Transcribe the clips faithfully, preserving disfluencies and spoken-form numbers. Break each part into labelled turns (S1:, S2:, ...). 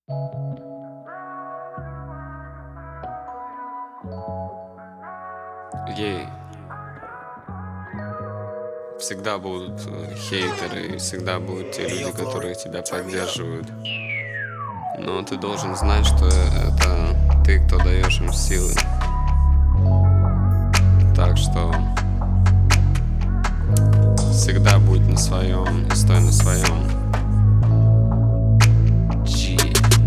S1: Ей. Всегда будут э, хейтеры, и всегда будут те люди, которые тебя поддерживают. Но ты должен знать, что это ты, кто даешь им силы. Так что всегда будь на своем и стой на своем. G.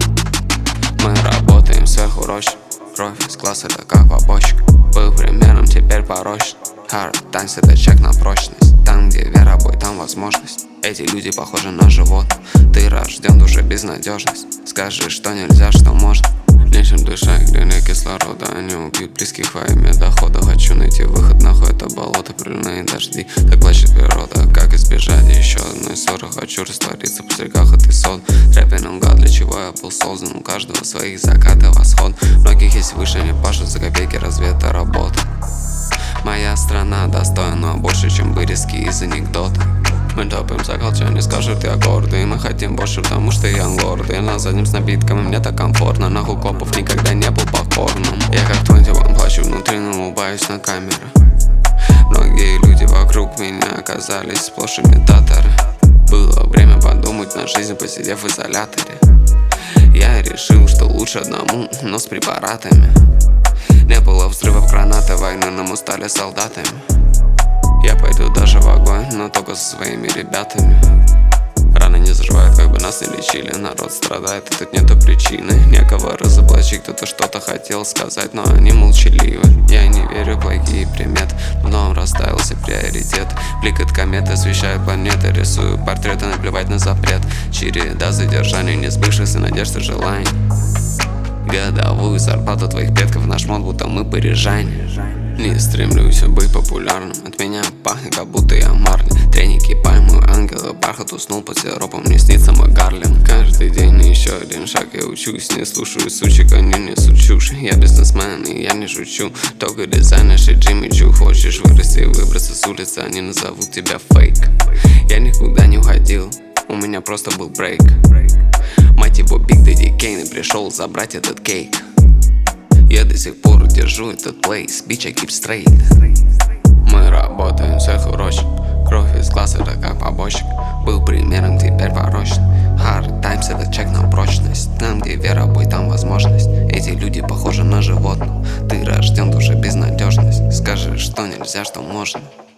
S1: Мы работаем сверхурочно. Кровь из глаз — это как побочка. Был примером, теперь порочно. Hard times — это чек на прочность. Там, где вера, бой, там возможность. Эти люди похожи на животных. Ты рожден в душе безнадежность. Скажи, что нельзя, что можно. Нечем дышать, где нет кислорода. Они убьют близких во имя дохода. Хочу найти выход, нахуй это болото. Проливные дожди, так плачет природа. Как избежать еще одной ссоры? Хочу раствориться в пузырьках этой соды. Рэпин угад, для чего я был создан. У каждого своих закат и восход. Многих есть выше, они пашут за копейки, разве это работа? Моя страна достойна больше, чем вырезки из анекдота. Мы топим за колча, не скажут я гордый. Мы хотим больше, потому что я гордый. На заднем с напитками мне так комфортно. Нахуй копов никогда не был покорным. Я как двадцать один плачу внутри, но улыбаюсь на камеру. Многие люди вокруг меня оказались сплошь имитаторы. Было время подумать на жизнь, посидев в изоляторе. Я решил, что лучше одному, но с препаратами. Не было взрывов, гранаты, войны, но мы стали солдатами. Я пойду даже в огонь, но только со своими ребятами. Раны не заживают, как бы нас не лечили. Народ страдает, и тут нету причины. Некого разоблачить, кто-то что-то хотел сказать, но они молчаливы. Я не верю в плохие приметы, но расставился приоритет. Бликает кометы, освещает планеты. Рисую портреты, наплевать на запрет. Череда задержаний, не сбывшихся надежд и желаний. Годовую зарплату твоих предков наш мод, будто мы парижане. Не стремлюсь быть популярным. От меня пахнет, как будто я Марли. Треники, пальмы, ангелы, бархат. Уснул под сиропом, мне снится мой Гарлем. Каждый день еще один шаг, я учусь. Не слушаю сучек, они несут чушь. Я бизнесмен, и я не шучу. Только дизайнер, и Джимми Чу. Хочешь вырасти и выбраться с улицы, они назовут тебя фейк. Я никуда не уходил, у меня просто был брейк. Мать его, Big Daddy Kane, и пришел забрать этот кейк. Я до сих пор держу этот плейс, bitch, I keep straight. Мы работаем сверхурочно. Кровь из глаз — это как побочек. Был примером, теперь порочно. Hard times — это чек на прочность. Там, где вера, бой, там возможность. Эти люди похожи на животных. Ты рожден в душе безнадежность. Скажи, что нельзя, что можно.